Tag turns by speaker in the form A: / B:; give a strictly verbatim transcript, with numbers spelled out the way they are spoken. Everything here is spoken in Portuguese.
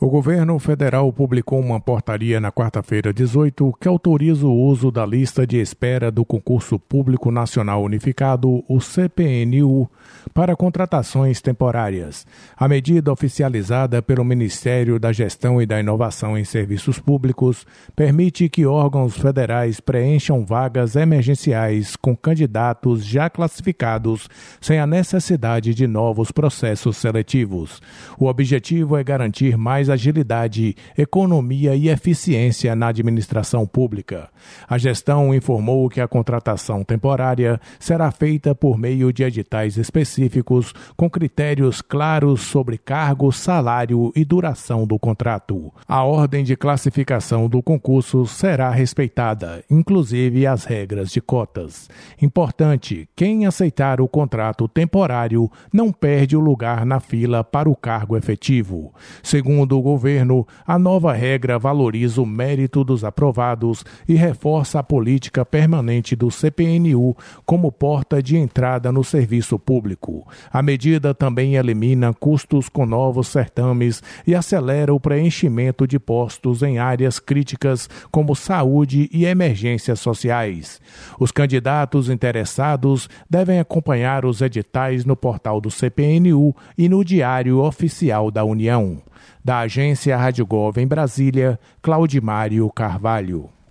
A: O governo federal publicou uma portaria na quarta-feira dezoito que autoriza o uso da lista de espera do Concurso Público Nacional Unificado, o C P N U, para contratações temporárias. A medida, oficializada pelo Ministério da Gestão e da Inovação em Serviços Públicos, permite que órgãos federais preencham vagas emergenciais com candidatos já classificados sem a necessidade de novos processos seletivos. O objetivo é garantir mais agilidade, economia e eficiência na administração pública. A gestão informou que a contratação temporária será feita por meio de editais específicos com critérios claros sobre cargo, salário e duração do contrato. A ordem de classificação do concurso será respeitada, inclusive as regras de cotas. Importante, quem aceitar o contrato temporário não perde o lugar na fila para o cargo efetivo. Segundo o governo, a nova regra valoriza o mérito dos aprovados e reforça a política permanente do C P N U como porta de entrada no serviço público. A medida também elimina custos com novos certames e acelera o preenchimento de postos em áreas críticas como saúde e emergências sociais. Os candidatos interessados devem acompanhar os editais no portal do C P N U e no Diário Oficial da União. Da agência Rádio Gov em Brasília, Claudimário Carvalho.